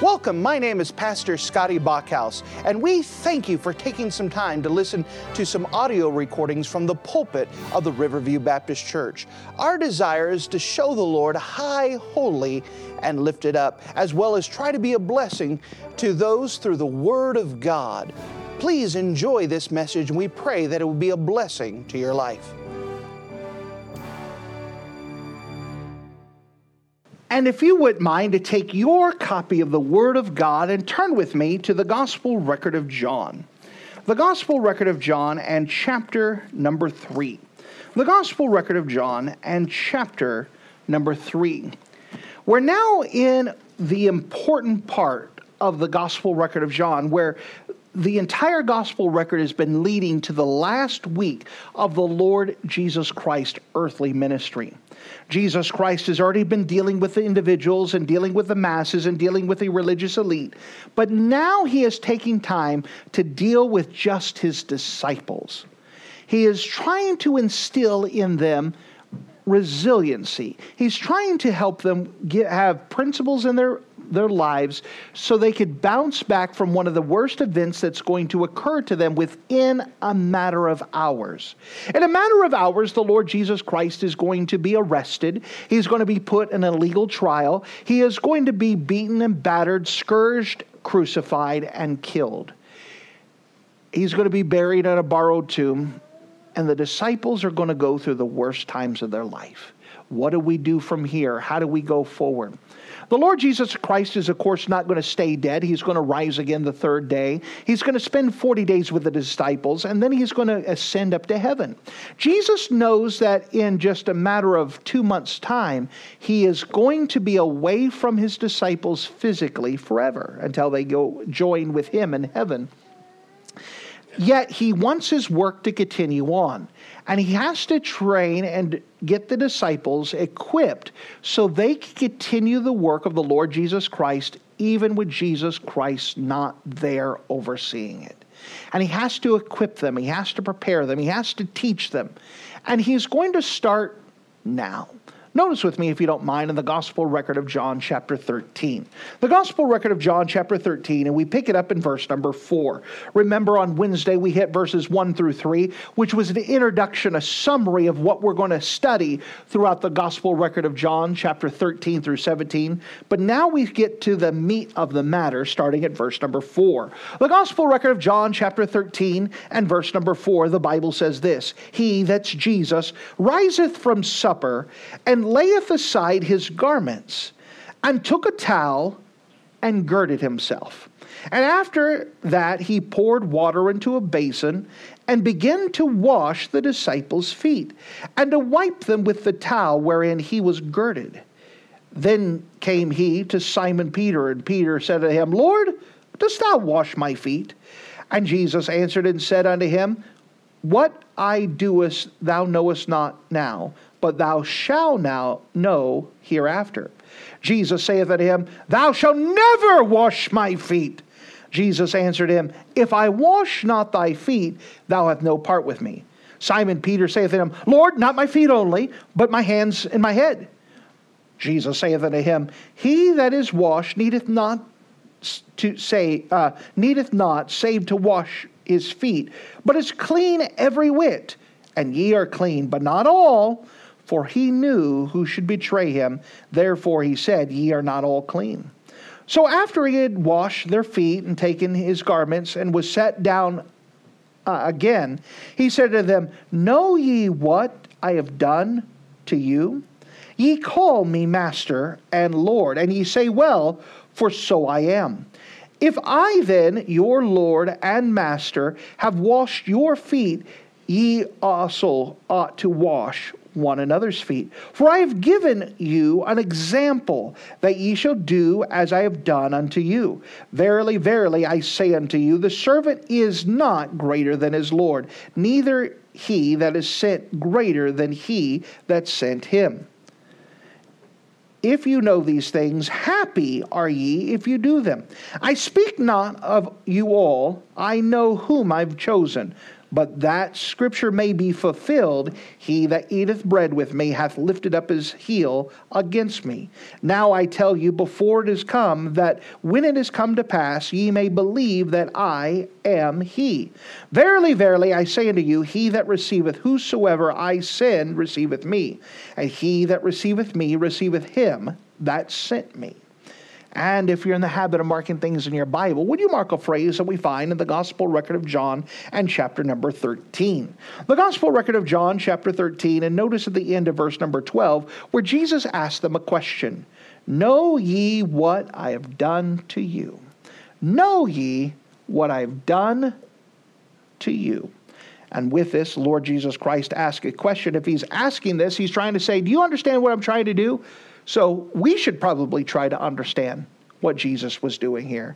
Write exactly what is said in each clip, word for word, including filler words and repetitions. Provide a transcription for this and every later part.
Welcome, my name is Pastor Scotty Bachhaus, and we thank you for taking some time to listen to some audio recordings from the pulpit of the Riverview Baptist Church. Our desire is to show the Lord high, holy, and lifted up, as well as try to be a blessing to those through the Word of God. Please enjoy this message, and we pray that it will be a blessing to your life. And if you wouldn't mind to take your copy of the Word of God and turn with me to the Gospel record of John. The Gospel record of John and chapter number three. The Gospel record of John and chapter number three. We're now in the important part of the Gospel record of John, where the entire Gospel record has been leading to the last week of the Lord Jesus Christ's earthly ministry. Jesus Christ has already been dealing with the individuals and dealing with the masses and dealing with the religious elite. But now he is taking time to deal with just his disciples. He is trying to instill in them resiliency. He's trying to help them get, have principles in their their lives so they could bounce back from one of the worst events that's going to occur to them within a matter of hours. In a matter of hours, the Lord Jesus Christ is going to be arrested. He's going to be put in a legal trial. He is going to be beaten and battered, scourged, crucified, and killed. He's going to be buried in a borrowed tomb, and the disciples are going to go through the worst times of their life. What do we do from here? How do we go forward? The Lord Jesus Christ is, of course, not going to stay dead. He's going to rise again the third day. He's going to spend forty days with the disciples, and then he's going to ascend up to heaven. Jesus knows that in just a matter of two months' time, he is going to be away from his disciples physically forever until they go join with him in heaven. Yet he wants his work to continue on. And he has to train and get the disciples equipped so they can continue the work of the Lord Jesus Christ, even with Jesus Christ not there overseeing it. And he has to equip them. He has to prepare them. He has to teach them. And he's going to start now. Notice with me, if you don't mind, in the Gospel record of John chapter thirteen. The Gospel record of John chapter thirteen, and we pick it up in verse number four. Remember on Wednesday we hit verses one through three, which was an introduction, a summary of what we're going to study throughout the Gospel record of John chapter thirteen through seventeen. But now we get to the meat of the matter, starting at verse number four. The Gospel record of John chapter thirteen and verse number four, the Bible says this: He, that's Jesus, riseth from supper, and layeth aside his garments, and took a towel, and girded himself. And after that he poured water into a basin, and began to wash the disciples' feet, and to wipe them with the towel wherein he was girded. Then came he to Simon Peter, and Peter said to him, Lord, dost thou wash my feet? And Jesus answered and said unto him, What I doest thou knowest not now, but thou shalt now know hereafter. Jesus saith unto him, Thou shalt never wash my feet. Jesus answered him, If I wash not thy feet, thou hast no part with me. Simon Peter saith unto him, Lord, not my feet only, but my hands and my head. Jesus saith unto him, He that is washed needeth not to say, uh, needeth not save to wash his feet, but is clean every whit. And ye are clean, but not all. For he knew who should betray him. Therefore he said, Ye are not all clean. So after he had washed their feet and taken his garments and was set down uh, again, he said to them, Know ye what I have done to you? Ye call me Master and Lord, and ye say, Well, for so I am. If I then, your Lord and Master, have washed your feet, ye also ought to wash one another's feet. For I have given you an example, that ye shall do as I have done unto you. Verily, verily, I say unto you, the servant is not greater than his Lord, neither he that is sent greater than he that sent him. If you know these things, happy are ye if you do them. I speak not of you all. I know whom I've chosen. But that scripture may be fulfilled, he that eateth bread with me hath lifted up his heel against me. Now I tell you before it is come, that when it is come to pass, ye may believe that I am he. Verily, verily, I say unto you, he that receiveth whosoever I send receiveth me, and he that receiveth me receiveth him that sent me. And if you're in the habit of marking things in your Bible, would you mark a phrase that we find in the Gospel record of John and chapter number thirteen? The Gospel record of John, chapter thirteen, and notice at the end of verse number twelve, where Jesus asked them a question. Know ye what I have done to you? Know ye what I have done to you? And with this, Lord Jesus Christ asked a question. If he's asking this, he's trying to say, do you understand what I'm trying to do? So we should probably try to understand what Jesus was doing here.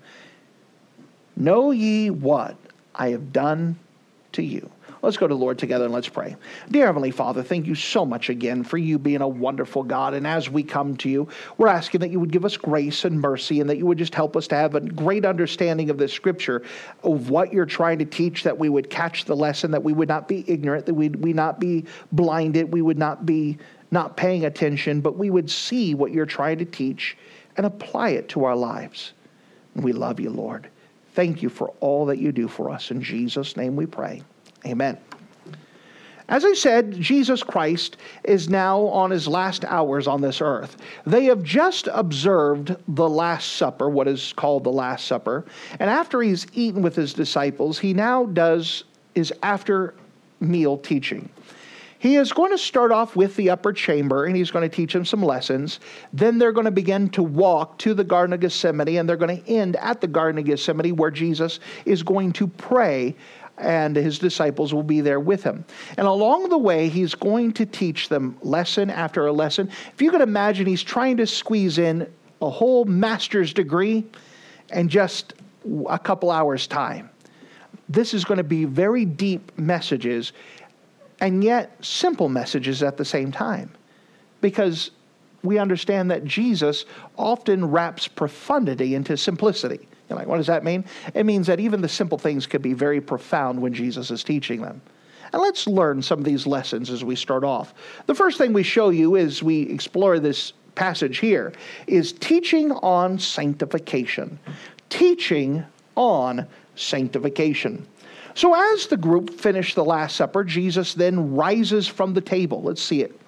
Know ye what I have done to you? Let's go to the Lord together and let's pray. Dear Heavenly Father, thank you so much again for you being a wonderful God. And as we come to you, we're asking that you would give us grace and mercy, and that you would just help us to have a great understanding of this scripture, of what you're trying to teach, that we would catch the lesson, that we would not be ignorant, that we'd, we not be blinded, we would not be not paying attention, but we would see what you're trying to teach and apply it to our lives. And we love you, Lord. Thank you for all that you do for us. In Jesus' name we pray. Amen. As I said, Jesus Christ is now on his last hours on this earth. They have just observed the Last Supper, what is called the Last Supper. And after he's eaten with his disciples, he now does his after meal teaching. He is going to start off with the upper chamber, and he's going to teach them some lessons. Then they're going to begin to walk to the Garden of Gethsemane, and they're going to end at the Garden of Gethsemane, where Jesus is going to pray, and his disciples will be there with him. And along the way, he's going to teach them lesson after a lesson. If you could imagine, he's trying to squeeze in a whole master's degree in just a couple hours' time. This is going to be very deep messages, and yet simple messages at the same time, because we understand that Jesus often wraps profundity into simplicity. You're like, what does that mean? It means that even the simple things could be very profound when Jesus is teaching them. And let's learn some of these lessons as we start off. The first thing we show you as we explore this passage here is teaching on sanctification. Teaching on sanctification. So as the group finished the Last Supper, Jesus then rises from the table. Let's see it.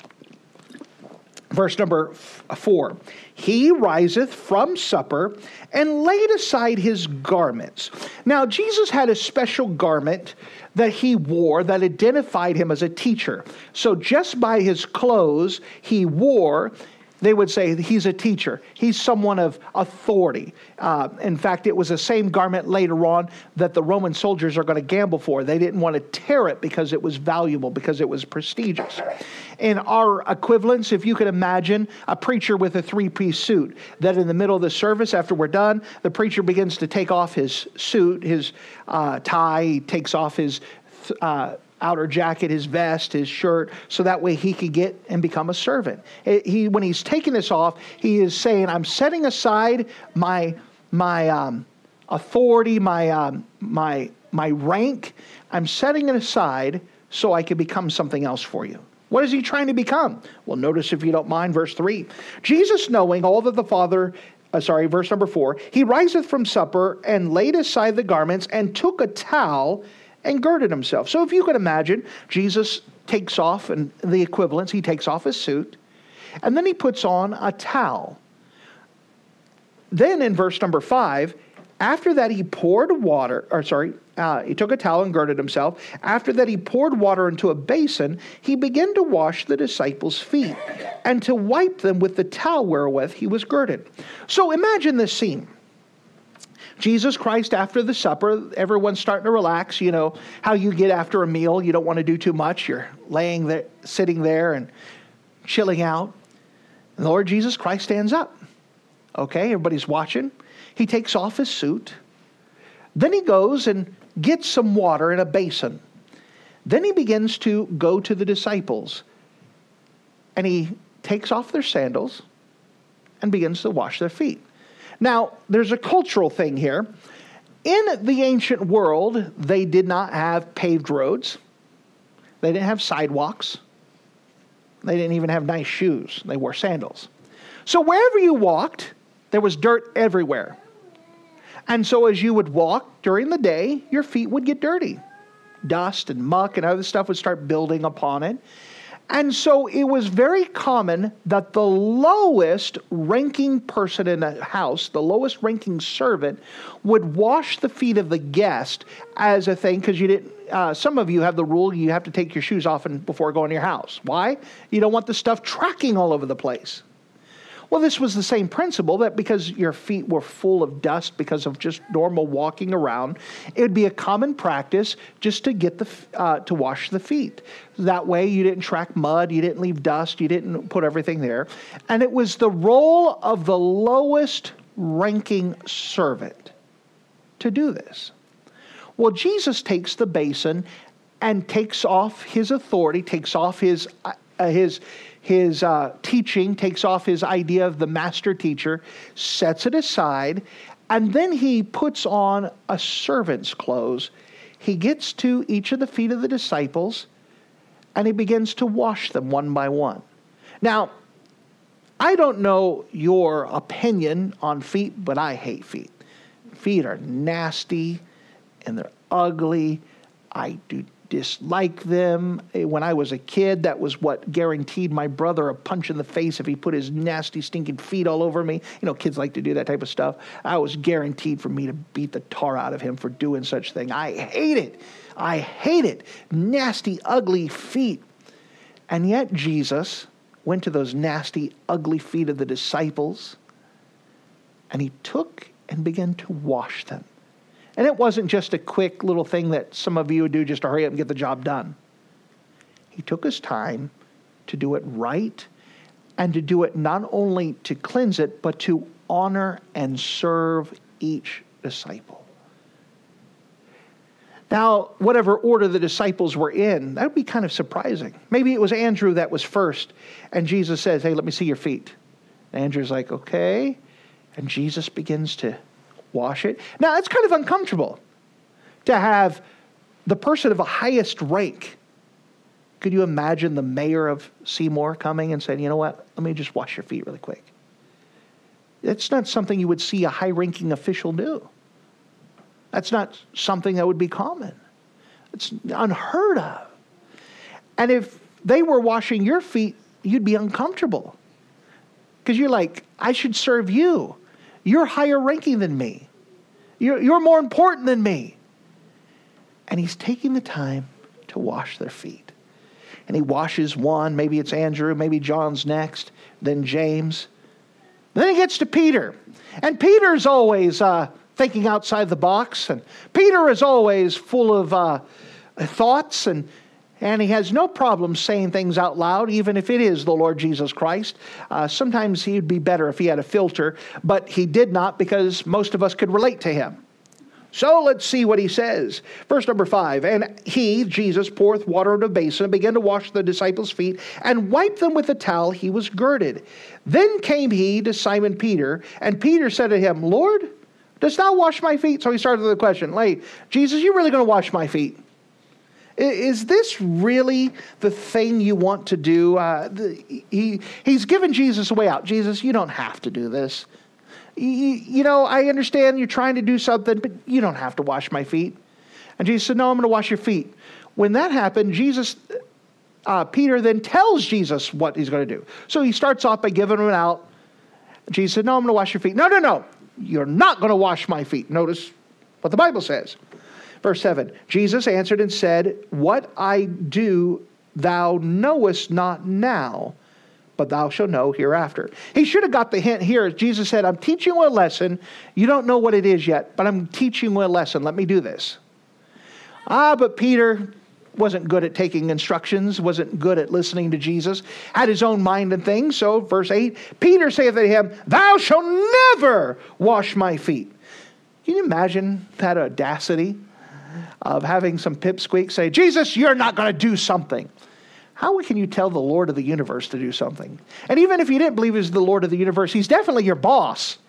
Verse number four. He riseth from supper and laid aside his garments. Now, Jesus had a special garment that he wore that identified him as a teacher. So just by his clothes he wore, they would say he's a teacher. He's someone of authority. Uh, in fact, it was the same garment later on that the Roman soldiers are going to gamble for. They didn't want to tear it because it was valuable, because it was prestigious. In our equivalents, if you could imagine a preacher with a three-piece suit, that in the middle of the service, after we're done, the preacher begins to take off his suit, his uh, tie, he takes off his uh outer jacket, his vest, his shirt, so that way he could get and become a servant. He, when he's taking this off, he is saying, I'm setting aside my my um, authority, my um, my my rank. I'm setting it aside so I can become something else for you. What is he trying to become? Well, notice, if you don't mind, verse three. Jesus, knowing all that the Father Uh, sorry, verse number four. He riseth from supper and laid aside the garments and took a towel and girded himself. So if you could imagine, Jesus takes off, and the equivalents, he takes off his suit, and then he puts on a towel. Then in verse number five, after that he poured water, or sorry, uh, he took a towel and girded himself. After that he poured water into a basin, he began to wash the disciples' feet and to wipe them with the towel wherewith he was girded. So imagine this scene. Jesus Christ, after the supper, everyone's starting to relax. You know how you get after a meal. You don't want to do too much. You're laying there, sitting there and chilling out. And the Lord Jesus Christ stands up. Okay, everybody's watching. He takes off his suit. Then he goes and gets some water in a basin. Then he begins to go to the disciples. And he takes off their sandals and begins to wash their feet. Now, there's a cultural thing here. In the ancient world, they did not have paved roads. They didn't have sidewalks. They didn't even have nice shoes. They wore sandals. So wherever you walked, there was dirt everywhere. And so as you would walk during the day, your feet would get dirty. Dust and muck and other stuff would start building upon it. And so it was very common that the lowest ranking person in a house, the lowest ranking servant, would wash the feet of the guest as a thing, because you didn't, uh, some of you have the rule you have to take your shoes off before going to your house. Why? You don't want the stuff tracking all over the place. Well, this was the same principle, that because your feet were full of dust because of just normal walking around, it would be a common practice just to get the uh, to wash the feet. That way you didn't track mud, you didn't leave dust, you didn't put everything there. And it was the role of the lowest ranking servant to do this. Well, Jesus takes the basin and takes off his authority, takes off his uh, his His uh, teaching, takes off his idea of the master teacher, sets it aside, and then he puts on a servant's clothes. He gets to each of the feet of the disciples, and he begins to wash them one by one. Now, I don't know your opinion on feet, but I hate feet. Feet are nasty, and they're ugly. I do dislike them. When I was a kid, that was what guaranteed my brother a punch in the face if he put his nasty, stinking feet all over me. You know, kids like to do that type of stuff. I was guaranteed for me to beat the tar out of him for doing such thing. I hate it. I hate it. Nasty, ugly feet. And yet Jesus went to those nasty, ugly feet of the disciples, and he took and began to wash them. And it wasn't just a quick little thing that some of you would do just to hurry up and get the job done. He took his time to do it right, and to do it not only to cleanse it, but to honor and serve each disciple. Now, whatever order the disciples were in, that would be kind of surprising. Maybe it was Andrew that was first, and Jesus says, hey, let me see your feet. And Andrew's like, okay. And Jesus begins to wash it. Now, it's kind of uncomfortable to have the person of the highest rank. Could you imagine the mayor of Seymour coming and saying, you know what, let me just wash your feet really quick? It's not something you would see a high-ranking official do. That's not something that would be common. It's unheard of. And if they were washing your feet, you'd be uncomfortable. Because you're like, I should serve you. You're higher ranking than me. You're, you're more important than me. And he's taking the time to wash their feet. And he washes one. Maybe it's Andrew. Maybe John's next. Then James. Then he gets to Peter. And Peter's always uh, thinking outside the box. And Peter is always full of uh, thoughts, and And he has no problem saying things out loud, even if it is the Lord Jesus Christ. Uh, sometimes he'd be better if he had a filter, but he did not, because most of us could relate to him. So let's see what he says. Verse number five. And he, Jesus, poureth water into a basin and began to wash the disciples' feet and wipe them with the towel he was girded. Then came he to Simon Peter, and Peter said to him, Lord, dost thou wash my feet? So he started with the question, hey, Jesus, you really going to wash my feet? Is this really the thing you want to do? Uh, the, he He's given Jesus a way out. Jesus, you don't have to do this. You, you know, I understand you're trying to do something, but you don't have to wash my feet. And Jesus said, no, I'm going to wash your feet. When that happened, Jesus, uh, Peter then tells Jesus what he's going to do. So he starts off by giving him out. Jesus said, no, I'm going to wash your feet. No, no, no. You're not going to wash my feet. Notice what the Bible says. Verse seven, Jesus answered and said, what I do thou knowest not now, but thou shalt know hereafter. He should have got the hint here. Jesus said, I'm teaching you a lesson. You don't know what it is yet, but I'm teaching you a lesson. Let me do this. Ah, but Peter wasn't good at taking instructions, wasn't good at listening to Jesus, had his own mind and things. So verse eight, Peter saith to him, thou shalt never wash my feet. Can you imagine that audacity of having some pipsqueak say, Jesus, you're not going to do something? How can you tell the Lord of the universe to do something? And even if you didn't believe he's the Lord of the universe, he's definitely your boss.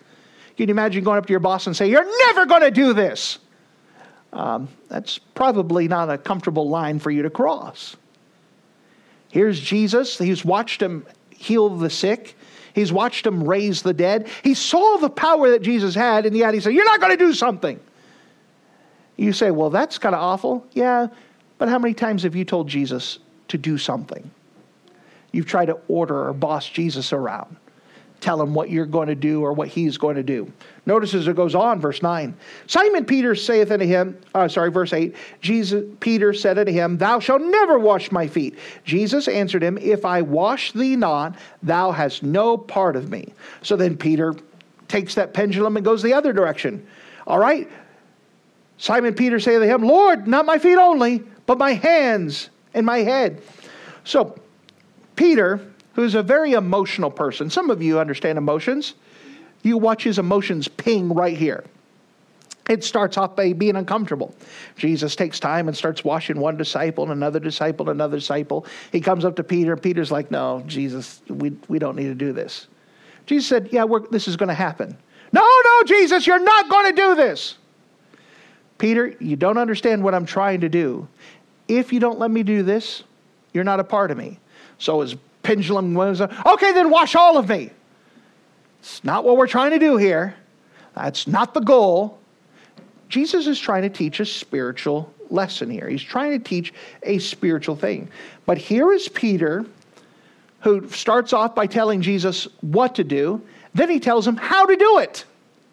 Can you imagine going up to your boss and say, "You're never going to do this"? Um, that's probably not a comfortable line for you to cross. Here's Jesus. He's watched him heal the sick. He's watched him raise the dead. He saw the power that Jesus had, and yet he said, "You're not going to do something." You say, "Well, that's kind of awful." Yeah, but how many times have you told Jesus to do something? You've tried to order or boss Jesus around. Tell him what you're going to do or what he's going to do. Notice as it goes on, verse nine. Simon Peter saith unto him, uh, sorry, verse eight. Jesus, Peter said unto him, "Thou shalt never wash my feet." Jesus answered him, "If I wash thee not, thou hast no part of me." So then Peter takes that pendulum and goes the other direction. All right. Simon Peter saith unto him, "Lord, not my feet only, but my hands and my head." So Peter, who's a very emotional person. Some of you understand emotions. You watch his emotions ping right here. It starts off by being uncomfortable. Jesus takes time and starts washing one disciple and another disciple and another disciple. He comes up to Peter, and Peter's like, "No, Jesus, we, we don't need to do this." Jesus said, "Yeah, we're, this is going to happen." "No, no, Jesus, you're not going to do this." "Peter, you don't understand what I'm trying to do. If you don't let me do this, you're not a part of me." So his pendulum was, "Okay, then wash all of me." It's not what we're trying to do here. That's not the goal. Jesus is trying to teach a spiritual lesson here. He's trying to teach a spiritual thing. But here is Peter, who starts off by telling Jesus what to do. Then he tells him how to do it.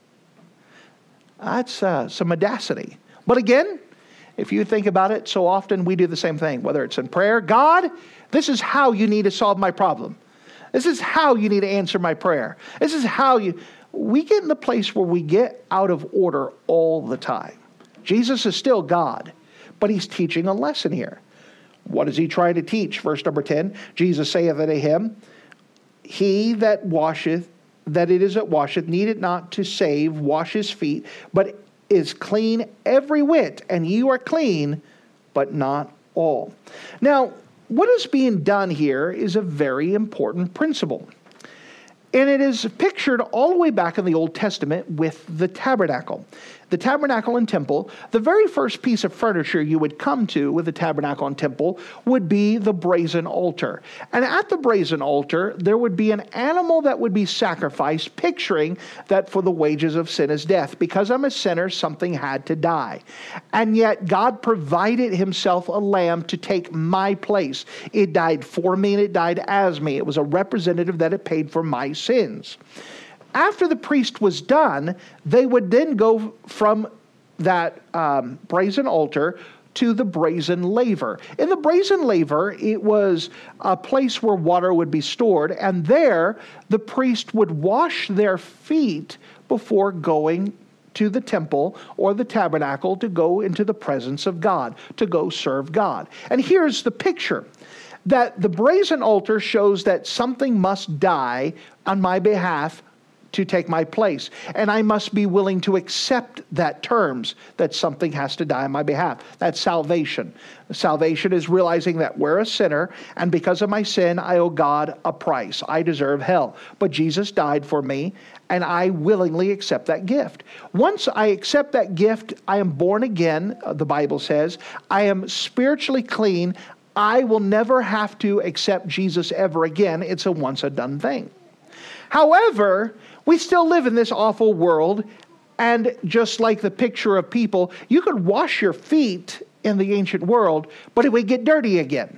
That's uh, some audacity. But again, if you think about it, so often we do the same thing, whether it's in prayer. "God, this is how you need to solve my problem. This is how you need to answer my prayer. This is how you..." We get in the place where we get out of order all the time. Jesus is still God, but he's teaching a lesson here. What is he trying to teach? Verse number ten, Jesus saith unto him, "He that washeth, that it is that washeth, needeth not to save, wash his feet, but is clean every whit, and ye are clean, but not all." Now, what is being done here is a very important principle. And it is pictured all the way back in the Old Testament with the tabernacle. The tabernacle and temple, the very first piece of furniture you would come to with the tabernacle and temple would be the brazen altar. And at the brazen altar, there would be an animal that would be sacrificed, picturing that for the wages of sin is death. Because I'm a sinner, something had to die. And yet God provided himself a lamb to take my place. It died for me and it died as me. It was a representative that it paid for my sins. After the priest was done, they would then go from that um, brazen altar to the brazen laver. In the brazen laver, it was a place where water would be stored, and there the priest would wash their feet before going to the temple or the tabernacle to go into the presence of God, to go serve God. And here's the picture. That the brazen altar shows that something must die on my behalf to take my place. And I must be willing to accept that terms, that something has to die on my behalf. That's salvation. Salvation is realizing that we're a sinner, and because of my sin, I owe God a price. I deserve hell. But Jesus died for me, and I willingly accept that gift. Once I accept that gift, I am born again, the Bible says. I am spiritually clean. I will never have to accept Jesus ever again. It's a once and done thing. However, we still live in this awful world, and just like the picture of people, you could wash your feet in the ancient world, but it would get dirty again,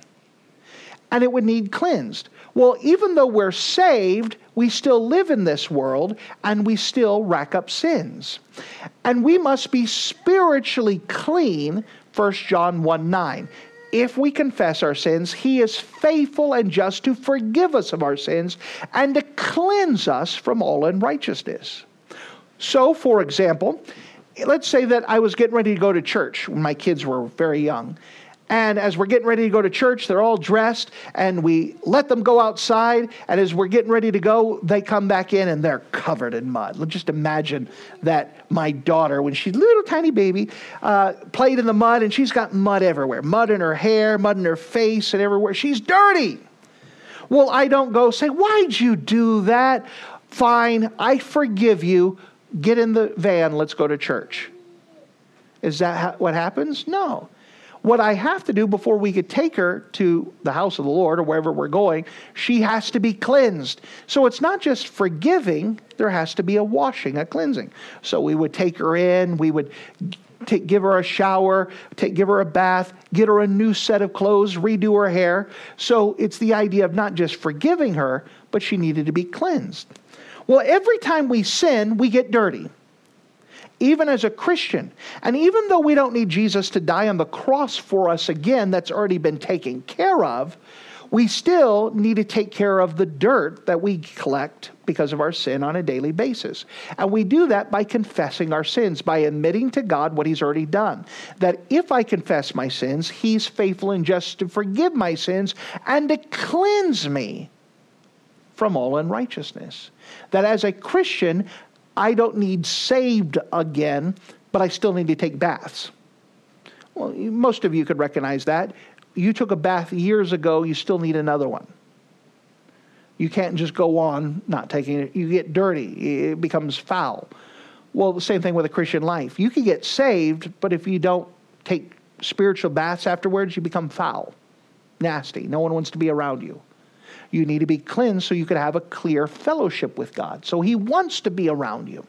and it would need cleansed. Well, even though we're saved, we still live in this world, and we still rack up sins. And we must be spiritually clean, First John one nine. If we confess our sins, he is faithful and just to forgive us of our sins and to cleanse us from all unrighteousness. So, for example, let's say that I was getting ready to go to church when my kids were very young. And as we're getting ready to go to church, they're all dressed, and we let them go outside. And as we're getting ready to go, they come back in, and they're covered in mud. Let's just imagine that my daughter, when she's a little tiny baby, uh, played in the mud, and she's got mud everywhere. Mud in her hair, mud in her face, and everywhere. She's dirty. Well, I don't go say, "Why'd you do that?" "Fine, I forgive you. get in the van, let's go to church. Is that ha- what happens? No. What I have to do before we could take her to the house of the Lord or wherever we're going, she has to be cleansed. So it's not just forgiving, there has to be a washing, a cleansing. So we would take her in, we would take, give her a shower, take, give her a bath, get her a new set of clothes, redo her hair. So it's the idea of not just forgiving her, but she needed to be cleansed. Well, every time we sin, we get dirty. Even as a Christian. And even though we don't need Jesus to die on the cross for us again, that's already been taken care of, we still need to take care of the dirt that we collect because of our sin on a daily basis. And we do that by confessing our sins, by admitting to God what He's already done. That if I confess my sins, He's faithful and just to forgive my sins and to cleanse me from all unrighteousness. That as a Christian, I don't need saved again, but I still need to take baths. Well, most of you could recognize that. You took a bath years ago, you still need another one. You can't just go on not taking it. You get dirty. It becomes foul. Well, the same thing with a Christian life. You can get saved, but if you don't take spiritual baths afterwards, you become foul, nasty. No one wants to be around you. You need to be cleansed so you can have a clear fellowship with God. So He wants to be around you.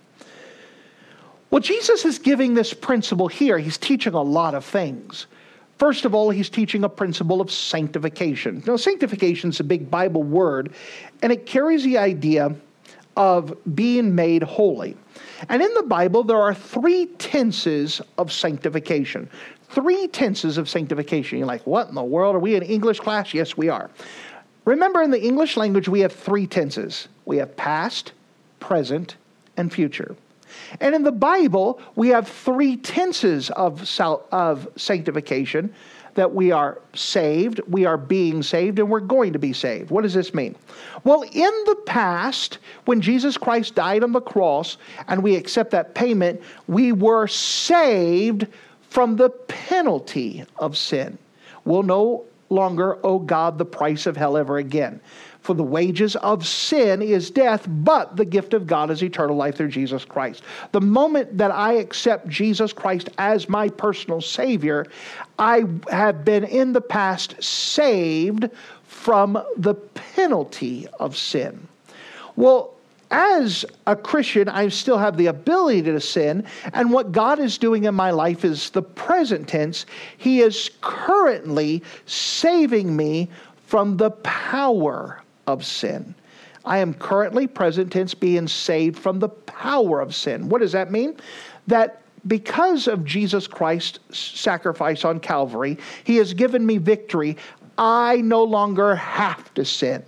Well, Jesus is giving this principle here. He's teaching a lot of things. First of all, He's teaching a principle of sanctification. Now, sanctification is a big Bible word, and it carries the idea of being made holy. And in the Bible, there are three tenses of sanctification. Three tenses of sanctification. You're like, what in the world? Are we in English class? Yes, we are. Remember, in the English language, we have three tenses. We have past, present, and future. And in the Bible, we have three tenses of, sal- of sanctification, that we are saved, we are being saved, and we're going to be saved. What does this mean? Well, in the past, when Jesus Christ died on the cross, and we accept that payment, we were saved from the penalty of sin. We'll no longer owe God the price of hell ever again. For the wages of sin is death, but the gift of God is eternal life through Jesus Christ. The moment that I accept Jesus Christ as my personal Savior, I have been in the past saved from the penalty of sin. Well, as a Christian, I still have the ability to sin, and what God is doing in my life is the present tense. He is currently saving me from the power of sin. I am currently, present tense, being saved from the power of sin. What does that mean? That because of Jesus Christ's sacrifice on Calvary, He has given me victory. I no longer have to sin.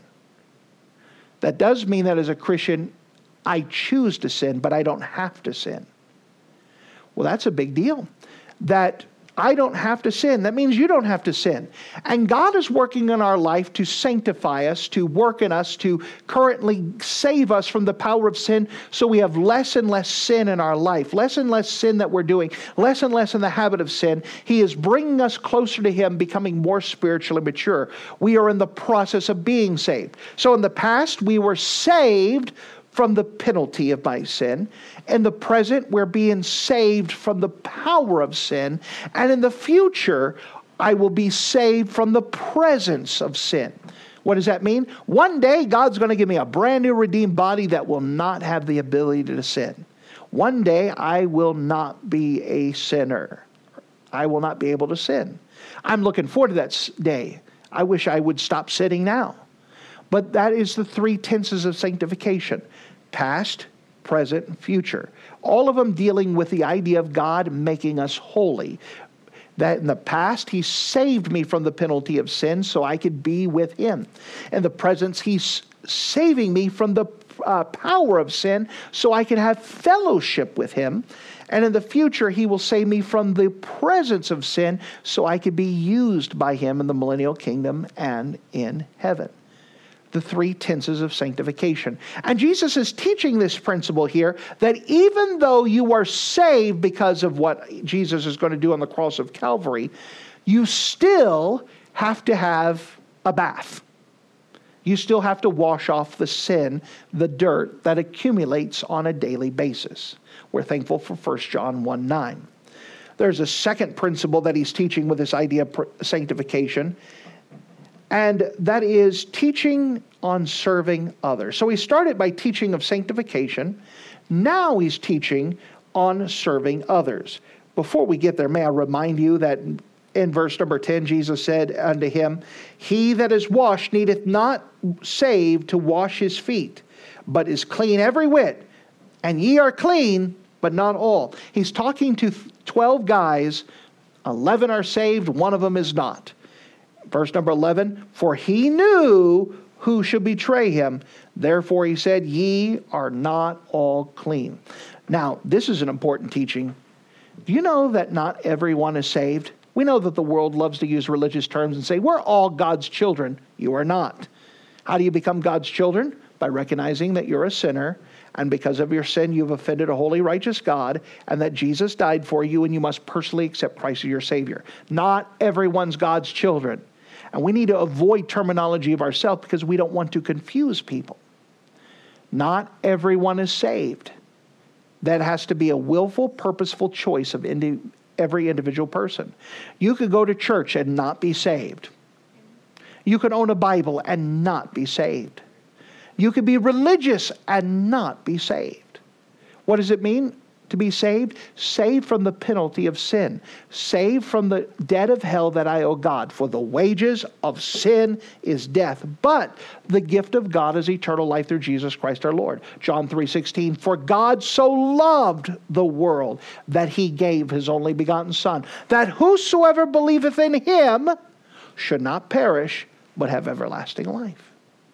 That does mean that as a Christian, I choose to sin, but I don't have to sin. Well, that's a big deal. That I don't have to sin. That means you don't have to sin. And God is working in our life to sanctify us, to work in us, to currently save us from the power of sin, so we have less and less sin in our life, less and less sin that we're doing, less and less in the habit of sin. He is bringing us closer to Him, becoming more spiritually mature. We are in the process of being saved. So in the past, we were saved from the penalty of my sin. In the present, we're being saved from the power of sin. And in the future, I will be saved from the presence of sin. What does that mean? One day, God's going to give me a brand new redeemed body that will not have the ability to sin. One day, I will not be a sinner. I will not be able to sin. I'm looking forward to that day. I wish I would stop sinning now. But that is the three tenses of sanctification. Past, present, and future. All of them dealing with the idea of God making us holy. That in the past, He saved me from the penalty of sin so I could be with Him. In the present, He's saving me from the uh, power of sin so I can have fellowship with Him. And in the future, He will save me from the presence of sin so I could be used by Him in the millennial kingdom and in heaven. The three tenses of sanctification. And Jesus is teaching this principle here, that even though you are saved because of what Jesus is going to do on the cross of Calvary, you still have to have a bath. You still have to wash off the sin, the dirt that accumulates on a daily basis. We're thankful for First John one nine. There's a second principle that he's teaching with this idea of sanctification, and that is teaching on serving others. So he started by teaching of sanctification. Now he's teaching on serving others. Before we get there, may I remind you that in verse number ten, Jesus said unto him, He that is washed needeth not save to wash his feet, but is clean every whit. And ye are clean, but not all. He's talking to twelve guys. eleven are saved, one of them is not. Verse number eleven, For he knew who should betray him. Therefore he said, Ye are not all clean. Now, this is an important teaching. Do you know that not everyone is saved? We know that the world loves to use religious terms and say, we're all God's children. You are not. How do you become God's children? By recognizing that you're a sinner, and because of your sin, you've offended a holy, righteous God, and that Jesus died for you, and you must personally accept Christ as your Savior. Not everyone's God's children. And we need to avoid terminology of ourselves because we don't want to confuse people. Not everyone is saved. That has to be a willful, purposeful choice of indi- every individual person. You could go to church and not be saved. You could own a Bible and not be saved. You could be religious and not be saved. What does it mean to be saved? Saved from the penalty of sin. Saved from the debt of hell that I owe God. For the wages of sin is death. But the gift of God is eternal life through Jesus Christ our Lord. John three sixteen, For God so loved the world that he gave his only begotten Son, that whosoever believeth in him should not perish, but have everlasting life.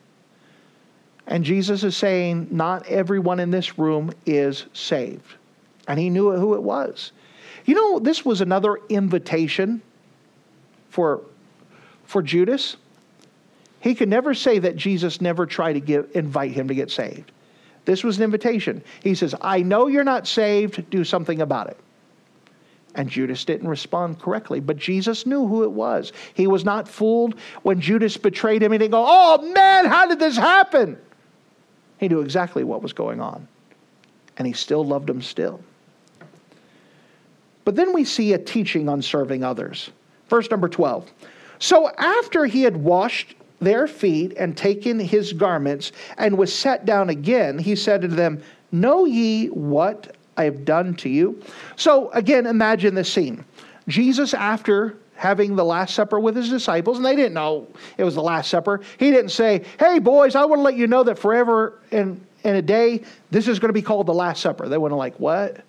And Jesus is saying, not everyone in this room is saved. And he knew who it was. You know, this was another invitation for, for Judas. He could never say that Jesus never tried to give, invite him to get saved. This was an invitation. He says, I know you're not saved. Do something about it. And Judas didn't respond correctly. But Jesus knew who it was. He was not fooled when Judas betrayed him. He didn't go, oh man, how did this happen? He knew exactly what was going on. And he still loved him still. But then we see a teaching on serving others. Verse number twelve. So after he had washed their feet and taken his garments and was set down again, he said to them, Know ye what I have done to you? So again, imagine the scene. Jesus, after having the Last Supper with his disciples, and they didn't know it was the Last Supper. He didn't say, hey boys, I want to let you know that forever in, in a day, this is going to be called the Last Supper. They went like, what?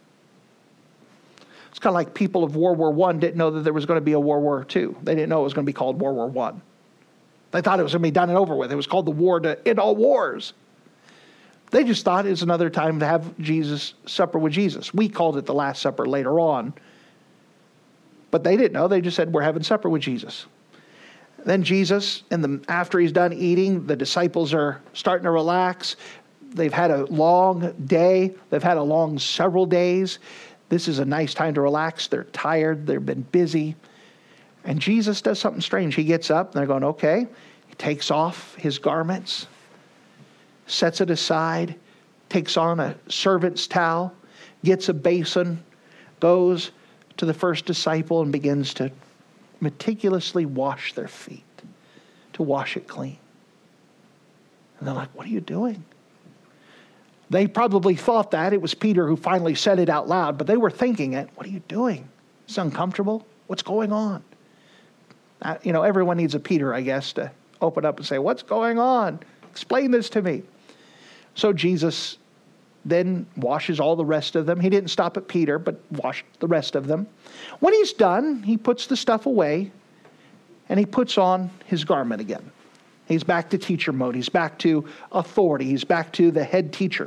It's kind of like people of World War One didn't know that there was going to be a World War Two. They didn't know it was going to be called World War One. They thought it was going to be done and over with. It was called the war to end all wars. They just thought it was another time to have Jesus, supper with Jesus. We called it the Last Supper later on. But they didn't know. They just said, we're having supper with Jesus. Then Jesus, and the, after he's done eating, the disciples are starting to relax. They've had a long day. They've had a long several days. This is a nice time to relax. They're tired. They've been busy. And Jesus does something strange. He gets up, and they're going, okay. He takes off his garments, sets it aside, takes on a servant's towel, gets a basin, goes to the first disciple and begins to meticulously wash their feet, to wash it clean. And they're like, what are you doing? They probably thought that. It was Peter who finally said it out loud, but they were thinking it. What are you doing? It's uncomfortable. What's going on? Uh, you know, everyone needs a Peter, I guess, to open up and say, what's going on? Explain this to me. So Jesus then washes all the rest of them. He didn't stop at Peter, but washed the rest of them. When he's done, he puts the stuff away, and he puts on his garment again. He's back to teacher mode. He's back to authority. He's back to the head teacher.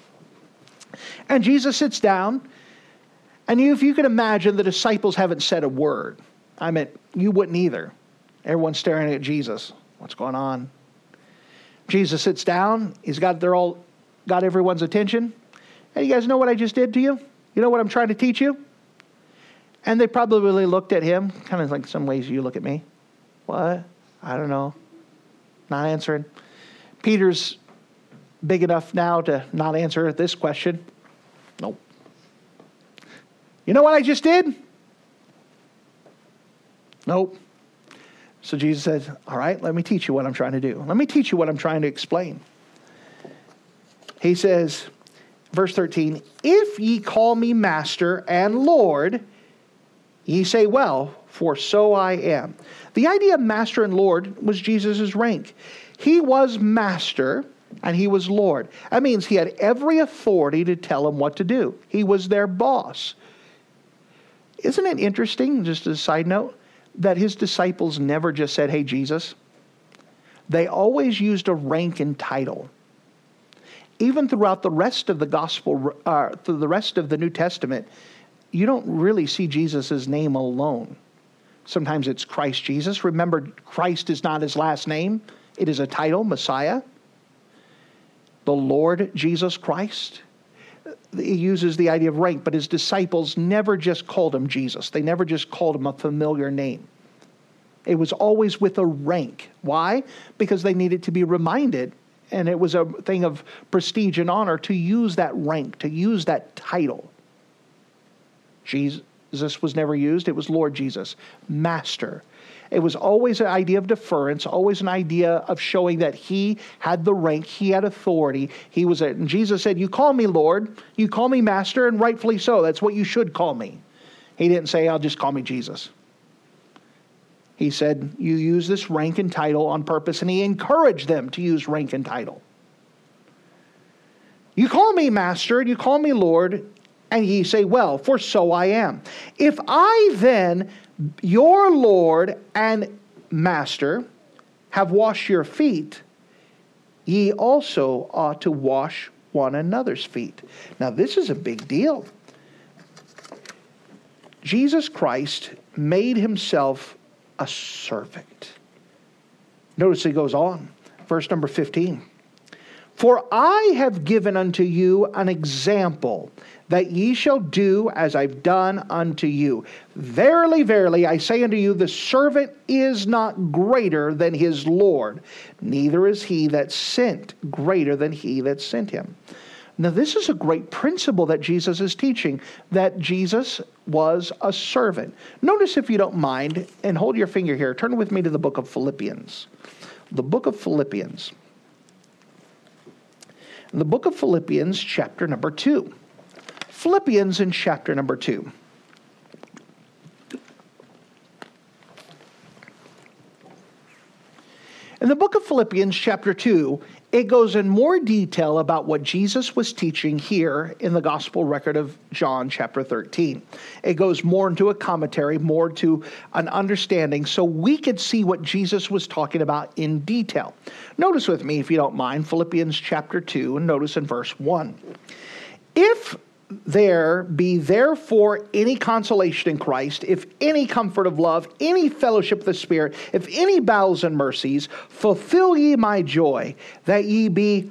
And Jesus sits down, and you, if you can imagine, the disciples haven't said a word. I mean, you wouldn't either. Everyone's staring at Jesus. What's going on? Jesus sits down. He's got, they're all got everyone's attention. Hey, you guys know what I just did to you? You know what I'm trying to teach you? And they probably looked at him, kind of like some ways you look at me. What? I don't know. Not answering. Peter's big enough now to not answer this question. Nope. You know what I just did? Nope. So Jesus says, all right, let me teach you what I'm trying to do. Let me teach you what I'm trying to explain. He says, verse thirteen, if ye call me Master and Lord, ye say well, for so I am. The idea of Master and Lord was Jesus' rank. He was Master and he was Lord. That means he had every authority to tell them what to do. He was their boss. Isn't it interesting, just as a side note, that his disciples never just said, hey, Jesus? They always used a rank and title. Even throughout the rest of the gospel, uh, through the rest of the New Testament, you don't really see Jesus' name alone. Sometimes it's Christ Jesus. Remember, Christ is not his last name. It is a title, Messiah. The Lord Jesus Christ. He uses the idea of rank, but his disciples never just called him Jesus. They never just called him a familiar name. It was always with a rank. Why? Because they needed to be reminded, and it was a thing of prestige and honor to use that rank, to use that title. Jesus was never used. It was Lord Jesus, Master. It was always an idea of deference, always an idea of showing that he had the rank, he had authority. He was a, and Jesus said, you call me Lord, you call me Master, and rightfully so. That's what you should call me. He didn't say, I'll just call me Jesus. He said, you use this rank and title on purpose, and he encouraged them to use rank and title. You call me Master, and you call me Lord, and ye say, well, for so I am. If I then, your Lord and Master, have washed your feet, ye also ought to wash one another's feet. Now, this is a big deal. Jesus Christ made himself a servant. Notice he goes on, verse number fifteen. For I have given unto you an example, that ye shall do as I've done unto you. Verily, verily, I say unto you, the servant is not greater than his Lord, neither is he that sent greater than he that sent him. Now, this is a great principle that Jesus is teaching, that Jesus was a servant. Notice, if you don't mind, and hold your finger here, turn with me to the book of Philippians. The book of Philippians. The book of Philippians, chapter number two. Philippians in chapter number two. In the book of Philippians, chapter two, it goes in more detail about what Jesus was teaching here in the gospel record of John, chapter thirteen. It goes more into a commentary, more to an understanding, so we could see what Jesus was talking about in detail. Notice with me, if you don't mind, Philippians chapter two, and notice in verse one. If there be therefore any consolation in Christ, if any comfort of love, any fellowship of the Spirit, if any bowels and mercies, fulfill ye my joy, that ye be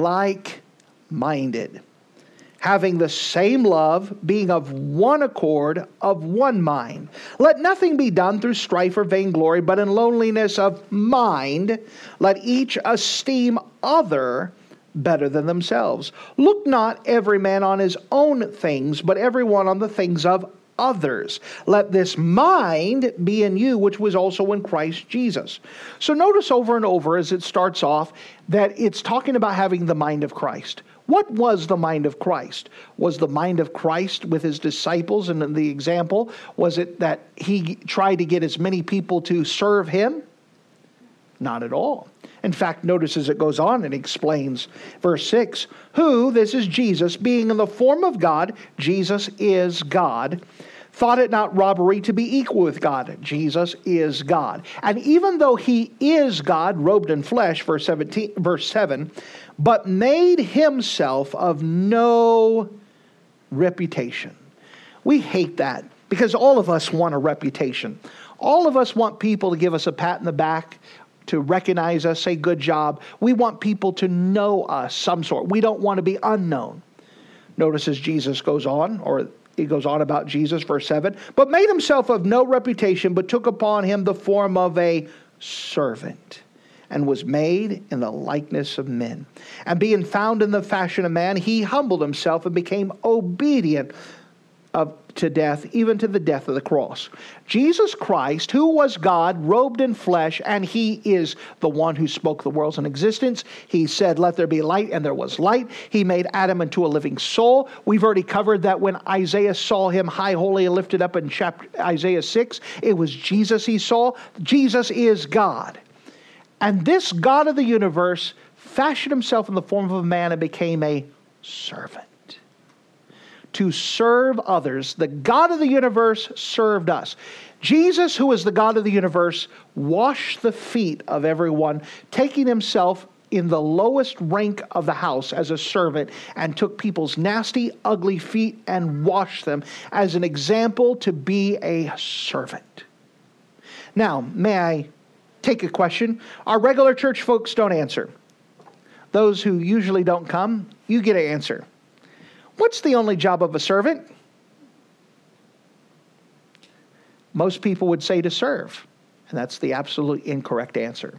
like-minded, having the same love, being of one accord, of one mind. Let nothing be done through strife or vainglory, but in lowliness of mind, let each esteem other better than themselves. Look not every man on his own things, but every one on the things of others. Let this mind be in you, which was also in Christ Jesus. So notice over and over as it starts off that it's talking about having the mind of Christ. What was the mind of Christ? Was the mind of Christ with his disciples and in the example, was it that he tried to get as many people to serve him? Not at all. In fact, notice as it goes on and explains, verse six, who, this is Jesus, being in the form of God, Jesus is God, thought it not robbery to be equal with God. Jesus is God. And even though he is God, robed in flesh, verse seventeen, verse seven, but made himself of no reputation. We hate that because all of us want a reputation. All of us want people to give us a pat in the back, to recognize us, say good job. We want people to know us some sort. We don't want to be unknown. Notice as Jesus goes on, or he goes on about Jesus, verse seven, but made himself of no reputation, but took upon him the form of a servant, and was made in the likeness of men. And being found in the fashion of man, he humbled himself and became obedient of, to death, even to the death of the cross. Jesus Christ, who was God, robed in flesh, and he is the one who spoke the worlds in existence. He said, let there be light, and there was light. He made Adam into a living soul. We've already covered that when Isaiah saw him high, holy, and lifted up in chapter Isaiah six, it was Jesus he saw. Jesus is God. And this God of the universe fashioned himself in the form of a man and became a servant to serve others. The God of the universe served us. Jesus, who is the God of the universe, washed the feet of everyone, taking himself in the lowest rank of the house as a servant, and took people's nasty, ugly feet and washed them as an example to be a servant. Now, may I take a question? Our regular church folks don't answer. Those who usually don't come, you get an answer. What's the only job of a servant? Most people would say to serve, and that's the absolutely incorrect answer.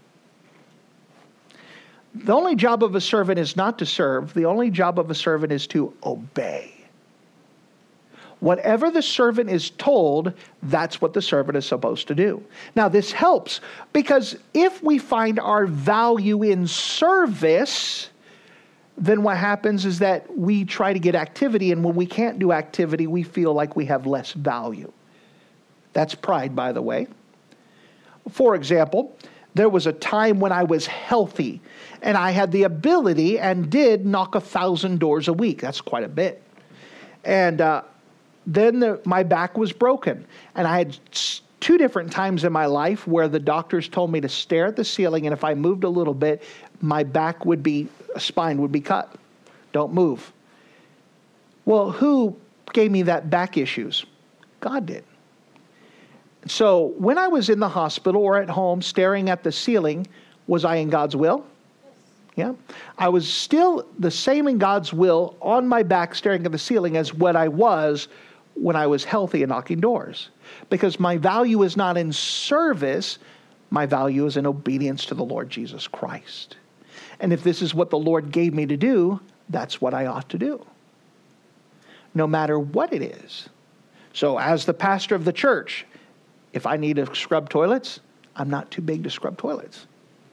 The only job of a servant is not to serve. The only job of a servant is to obey. Whatever the servant is told, that's what the servant is supposed to do. Now, this helps because if we find our value in service, then what happens is that we try to get activity, and when we can't do activity, we feel like we have less value. That's pride, by the way. For example, there was a time when I was healthy, and I had the ability and did knock a thousand doors a week. That's quite a bit. And uh, then the, my back was broken, and I had two different times in my life where the doctors told me to stare at the ceiling, and if I moved a little bit, my back would be, spine would be cut. Don't move. Well, who gave me that back issues? God did. So when I was in the hospital or at home staring at the ceiling, was I in God's will? Yeah. I was still the same in God's will on my back staring at the ceiling as what I was when I was healthy and knocking doors. Because my value is not in service, my value is in obedience to the Lord Jesus Christ. And if this is what the Lord gave me to do, that's what I ought to do, no matter what it is. So as the pastor of the church, if I need to scrub toilets, I'm not too big to scrub toilets.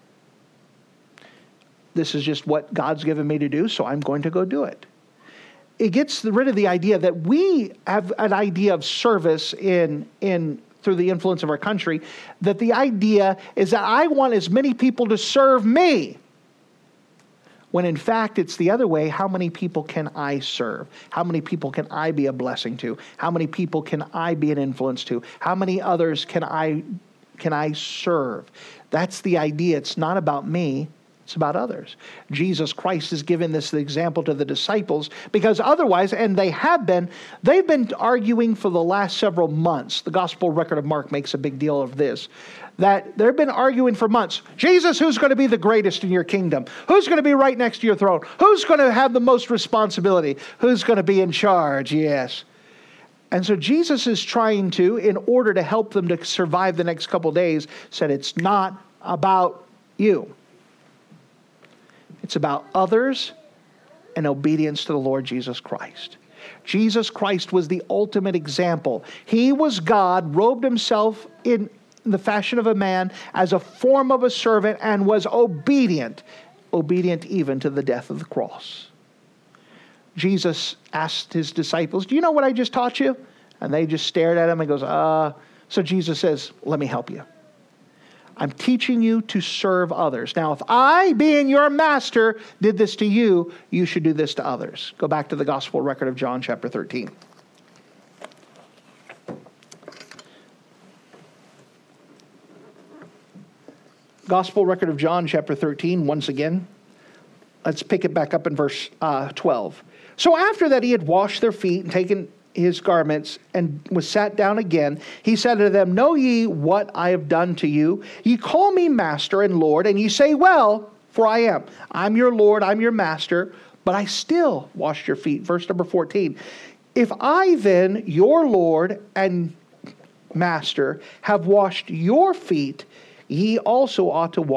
This is just what God's given me to do, so I'm going to go do it. It gets rid of the idea that we have an idea of service in in through the influence of our country, that the idea is that I want as many people to serve me. When in fact, it's the other way. How many people can I serve? How many people can I be a blessing to? How many people can I be an influence to? How many others can I can I serve? That's the idea. It's not about me. It's about others. Jesus Christ has given this example to the disciples because otherwise, and they have been, they've been arguing for the last several months. The Gospel record of Mark makes a big deal of this, that they've been arguing for months. Jesus, who's going to be the greatest in your kingdom? Who's going to be right next to your throne? Who's going to have the most responsibility? Who's going to be in charge? Yes. And so Jesus is trying to, in order to help them to survive the next couple days, said it's not about you. It's about others and obedience to the Lord Jesus Christ. Jesus Christ was the ultimate example. He was God, robed himself in the fashion of a man as a form of a servant and was obedient, obedient even to the death of the cross. Jesus asked his disciples, do you know what I just taught you? And they just stared at him and goes, uh, so Jesus says, let me help you. I'm teaching you to serve others. Now, if I, being your master, did this to you, you should do this to others. Go back to the Gospel record of John chapter thirteen. Gospel record of John chapter thirteen, once again. Let's pick it back up in verse uh, twelve. So after that he had washed their feet and taken his garments and was sat down again, he said to them, know ye what I have done to you? Ye call me master and Lord, and ye say, well, for I am. I'm your Lord, I'm your master, but I still wash your feet. Verse number fourteen. If I then, your Lord and master, have washed your feet, ye also ought to wash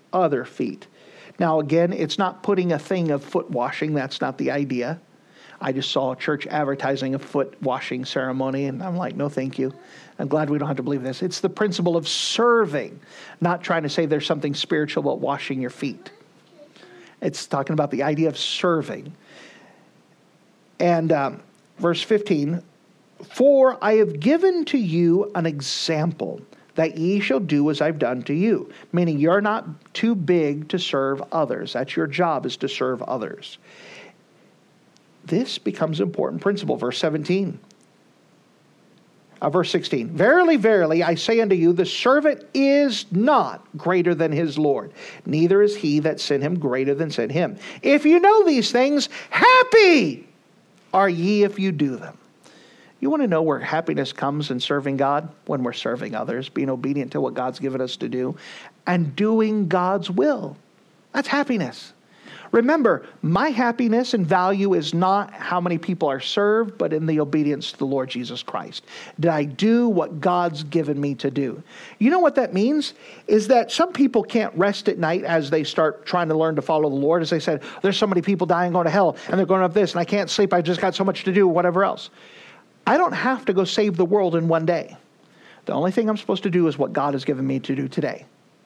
other feet. Now, again, it's not putting a thing of foot washing. That's not the idea. I just saw a church advertising a foot washing ceremony, and I'm like, no, thank you. I'm glad we don't have to believe this. It's the principle of serving, not trying to say there's something spiritual about washing your feet. It's talking about the idea of serving. And um, verse fifteen, for I have given to you an example that ye shall do as I've done to you. Meaning you're not too big to serve others. That's your job, is to serve others. This becomes an important principle. Verse seventeen. Uh, verse sixteen. Verily, verily, I say unto you, the servant is not greater than his Lord. Neither is he that sent him greater than sent him. If you know these things, happy are ye if you do them. You want to know where happiness comes in serving God? When we're serving others, being obedient to what God's given us to do, and doing God's will. That's happiness. Remember, my happiness and value is not how many people are served, but in the obedience to the Lord Jesus Christ. Did I do what God's given me to do? You know what that means? Is that some people can't rest at night as they start trying to learn to follow the Lord. As they said, there's so many people dying going to hell, and they're going up this, and I can't sleep, I just got so much to do, whatever else. I don't have to go save the world in one day. The only thing I'm supposed to do is what God has given me to do today.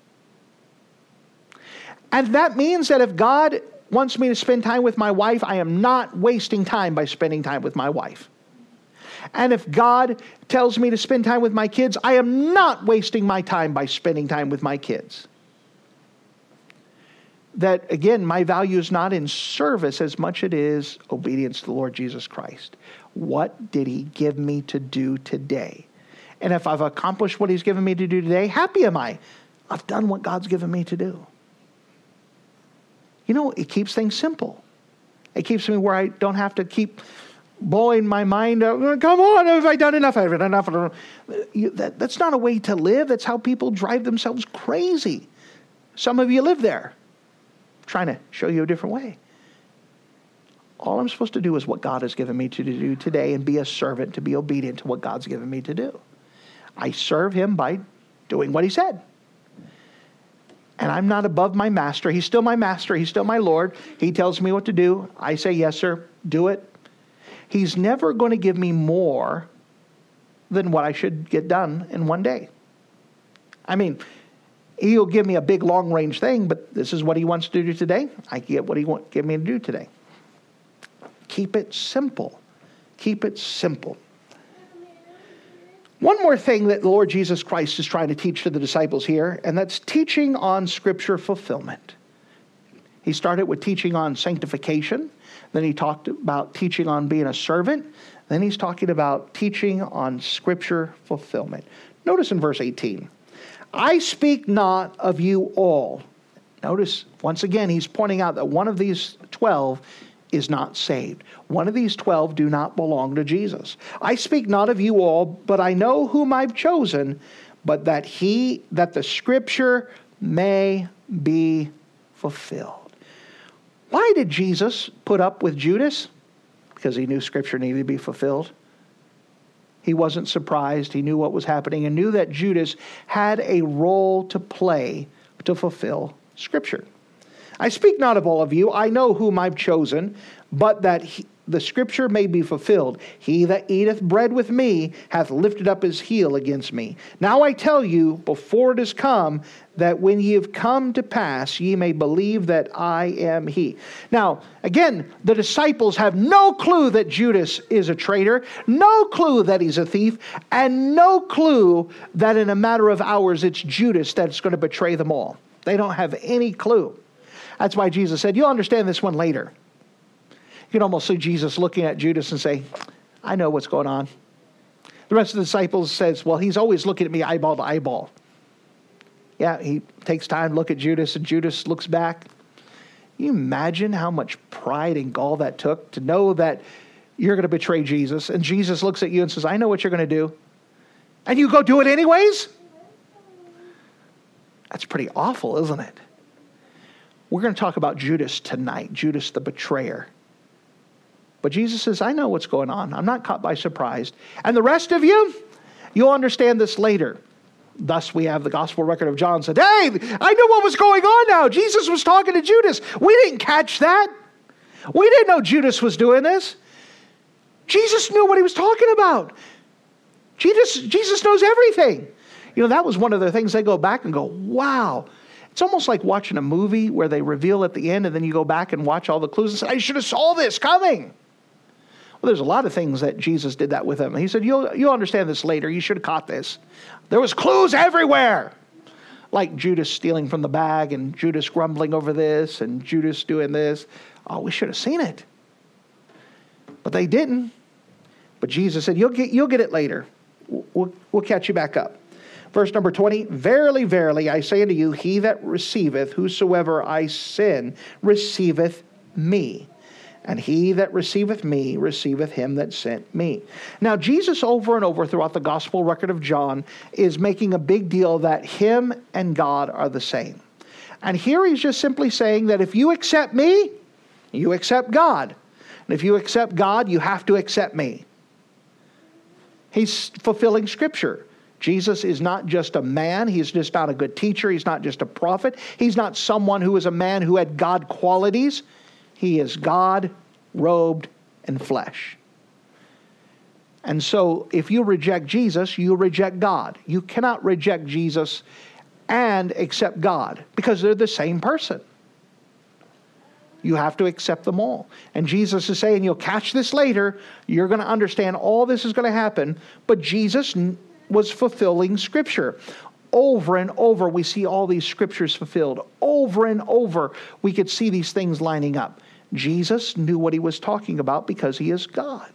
And that means that if God wants me to spend time with my wife, I am not wasting time by spending time with my wife. And if God tells me to spend time with my kids, I am not wasting my time by spending time with my kids. That, again, my value is not in service as much as it is obedience to the Lord Jesus Christ. What did he give me to do today? And if I've accomplished what he's given me to do today, happy am I. I've done what God's given me to do. You know, it keeps things simple. It keeps me where I don't have to keep blowing my mind out. Come on, have I done enough? Have I done enough? That, that's not a way to live. That's how people drive themselves crazy. Some of you live there. I'm trying to show you a different way. All I'm supposed to do is what God has given me to do today and be a servant, to be obedient to what God's given me to do. I serve him by doing what he said. And I'm not above my master. He's still my master. He's still my Lord. He tells me what to do. I say, yes, sir, do it. He's never going to give me more than what I should get done in one day. I mean, he'll give me a big long-range thing, but this is what he wants to do today. I get what he wants to give me to do today. Keep it simple. Keep it simple. One more thing that the Lord Jesus Christ is trying to teach to the disciples here, and that's teaching on Scripture fulfillment. He started with teaching on sanctification. Then he talked about teaching on being a servant. Then he's talking about teaching on Scripture fulfillment. Notice in verse eighteen, I speak not of you all. Notice, once again, he's pointing out that one of these twelve is not saved. One of these twelve do not belong to Jesus. I speak not of you all, but I know whom I've chosen, but that he, that the Scripture may be fulfilled. Why did Jesus put up with Judas? Because he knew Scripture needed to be fulfilled. He wasn't surprised. He knew what was happening and knew that Judas had a role to play to fulfill Scripture. I speak not of all of you. I know whom I've chosen, but that he, the Scripture may be fulfilled. He that eateth bread with me hath lifted up his heel against me. Now I tell you, before it is come, that when ye have come to pass, ye may believe that I am he. Now, again, the disciples have no clue that Judas is a traitor, no clue that he's a thief, and no clue that in a matter of hours it's Judas that's going to betray them all. They don't have any clue. That's why Jesus said, you'll understand this one later. You can almost see Jesus looking at Judas and say, I know what's going on. The rest of the disciples says, well, he's always looking at me eyeball to eyeball. Yeah, he takes time to look at Judas, and Judas looks back. Can you imagine how much pride and gall that took to know that you're going to betray Jesus, and Jesus looks at you and says, I know what you're going to do. And you go do it anyways? That's pretty awful, isn't it? We're going to talk about Judas tonight, Judas the betrayer. But Jesus says, I know what's going on. I'm not caught by surprise. And the rest of you, you'll understand this later. Thus we have the gospel record of John said, hey, I know what was going on now. Jesus was talking to Judas. We didn't catch that. We didn't know Judas was doing this. Jesus knew what he was talking about. Jesus, Jesus knows everything. You know, that was one of the things they go back and go, wow. It's almost like watching a movie where they reveal at the end and then you go back and watch all the clues and say, I should have saw this coming. Well, there's a lot of things that Jesus did that with them. He said, you'll, you'll understand this later. You should have caught this. There was clues everywhere. Like Judas stealing from the bag and Judas grumbling over this and Judas doing this. Oh, we should have seen it. But they didn't. But Jesus said, you'll get, you'll get it later. We'll, we'll catch you back up. Verse number twenty, verily, verily, I say unto you, he that receiveth whosoever I send receiveth me. And he that receiveth me receiveth him that sent me. Now, Jesus over and over throughout the gospel record of John is making a big deal that him and God are the same. And here he's just simply saying that if you accept me, you accept God. And if you accept God, you have to accept me. He's fulfilling Scripture. Jesus is not just a man. He's just not a good teacher. He's not just a prophet. He's not someone who is a man who had God qualities. He is God robed in flesh. And so if you reject Jesus, you reject God. You cannot reject Jesus and accept God because they're the same person. You have to accept them all. And Jesus is saying, you'll catch this later. You're going to understand all this is going to happen. But Jesus was fulfilling Scripture. Over and over, we see all these Scriptures fulfilled. Over and over, we could see these things lining up. Jesus knew what he was talking about because he is God.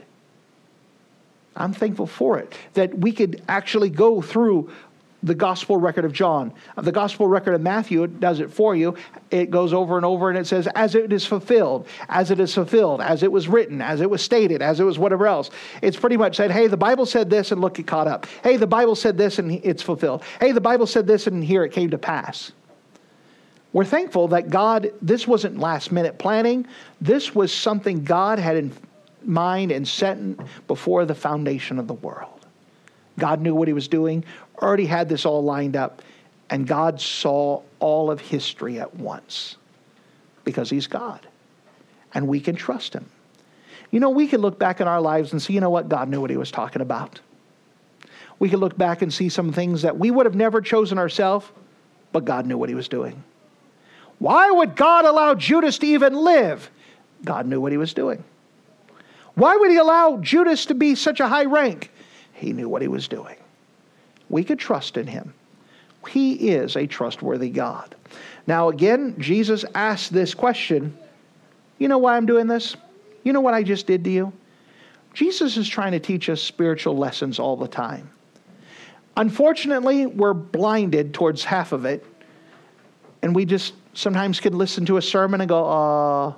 I'm thankful for it, that we could actually go through the gospel record of John. The gospel record of Matthew, it does it for you. It goes over and over and it says, as it is fulfilled, as it is fulfilled, as it was written, as it was stated, as it was whatever else. It's pretty much said, hey, the Bible said this and look, it caught up. Hey, the Bible said this and it's fulfilled. Hey, the Bible said this and here it came to pass. We're thankful that God, this wasn't last minute planning. This was something God had in mind and set before the foundation of the world. God knew what he was doing, already had this all lined up, and God saw all of history at once because he's God, and we can trust him. You know, we can look back in our lives and see, you know what, God knew what he was talking about. We can look back and see some things that we would have never chosen ourselves, but God knew what he was doing. Why would God allow Judas to even live? God knew what he was doing. Why would he allow Judas to be such a high rank? He knew what he was doing. We could trust in him. He is a trustworthy God. Now again, Jesus asked this question. You know why I'm doing this? You know what I just did to you? Jesus is trying to teach us spiritual lessons all the time. Unfortunately, we're blinded towards half of it. And we just sometimes can listen to a sermon and go, uh,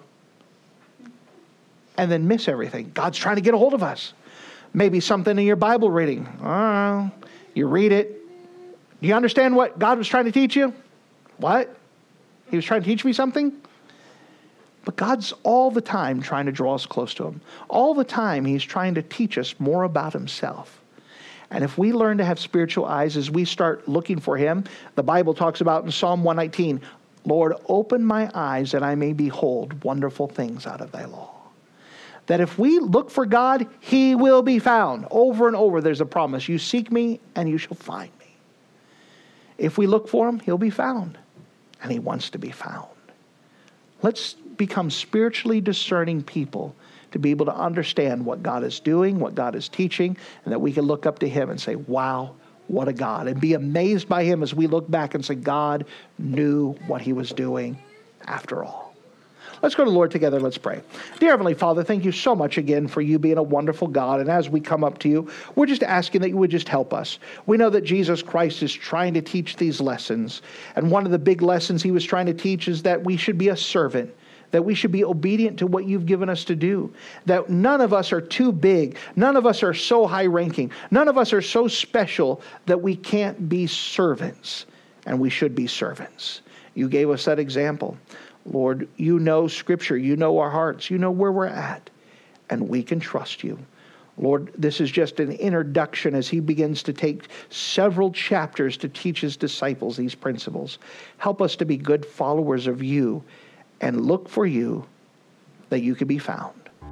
and then miss everything. God's trying to get a hold of us. Maybe something in your Bible reading. Uh, you read it. Do you understand what God was trying to teach you? What? He was trying to teach me something? But God's all the time trying to draw us close to him. All the time he's trying to teach us more about himself. And if we learn to have spiritual eyes as we start looking for him, the Bible talks about in Psalm one nineteen, Lord, open my eyes that I may behold wonderful things out of thy law. That if we look for God, he will be found. Over and over there's a promise. You seek me and you shall find me. If we look for him, he'll be found. And he wants to be found. Let's become spiritually discerning people to be able to understand what God is doing, what God is teaching, and that we can look up to him and say, wow, what a God. And be amazed by him as we look back and say, God knew what he was doing after all. Let's go to the Lord together. Let's pray. Dear Heavenly Father, thank you so much again for you being a wonderful God. And as we come up to you, we're just asking that you would just help us. We know that Jesus Christ is trying to teach these lessons. And one of the big lessons he was trying to teach is that we should be a servant, that we should be obedient to what you've given us to do, that none of us are too big. None of us are so high ranking. None of us are so special that we can't be servants, and we should be servants. You gave us that example. Lord, you know Scripture. You know our hearts. You know where we're at. And we can trust you. Lord, this is just an introduction as he begins to take several chapters to teach his disciples these principles. Help us to be good followers of you and look for you that you can be found.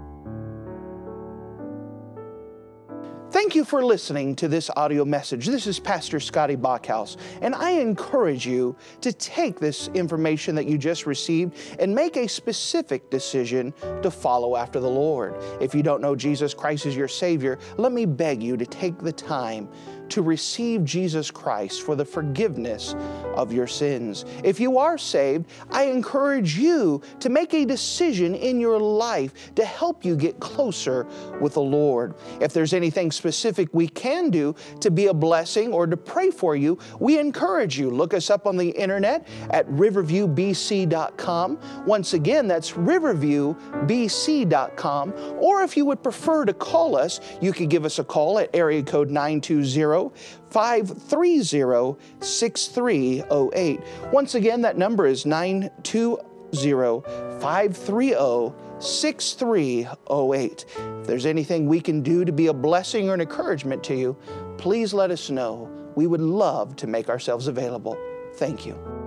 Thank you for listening to this audio message. This is Pastor Scotty Bachhaus, and I encourage you to take this information that you just received and make a specific decision to follow after the Lord. If you don't know Jesus Christ as your Savior, let me beg you to take the time to receive Jesus Christ for the forgiveness of your sins. If you are saved, I encourage you to make a decision in your life to help you get closer with the Lord. If there's anything specific we can do to be a blessing or to pray for you, we encourage you. Look us up on the internet at riverview b c dot com. Once again, that's riverview b c dot com. Or if you would prefer to call us, you could give us a call at area code nine two zero, five three zero, six three zero eight. Once again, that number is nine two zero, five three zero, six three zero eight. If there's anything we can do to be a blessing or an encouragement to you, please let us know. We would love to make ourselves available. Thank you.